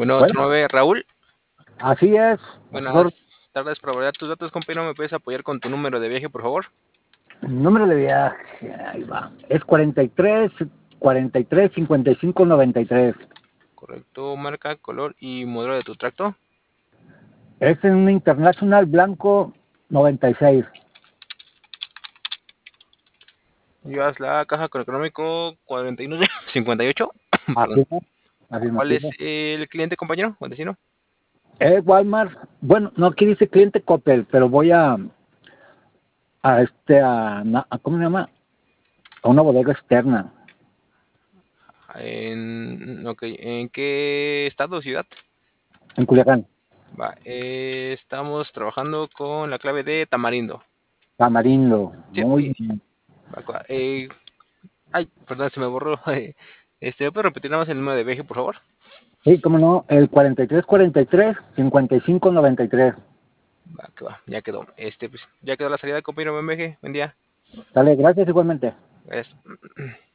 Bueno, Bueno, otro 9, Raúl. así es. Buenas tardes, para validar tus datos, compañero. ¿Me puedes apoyar con tu número de viaje, por favor? Número de viaje, ahí va. Es 43 55 93. Correcto, marca, color y modelo de tu tracto. Es en un International Blanco 96. Llevas la caja con económico 4158. Perdón. Así es, ¿Cuál afirmativo. es el cliente, compañero o vecino? Es Walmart. Bueno, no, aquí dice cliente Coppel, pero voy ¿cómo se llama? A una bodega externa, Ok, ¿en qué estado o ciudad? en Culiacán. Va, estamos trabajando con la clave de Tamarindo. Tamarindo. Sí, Muy bien. ay, perdón, se me borró. ¿Me puede repetir nada más el número de viaje, por favor? Sí, cómo no, el 43 55 93. Va, que va, ya quedó. Pues ya quedó la salida, compañero. Buen viaje, buen día. Dale, gracias igualmente. Gracias.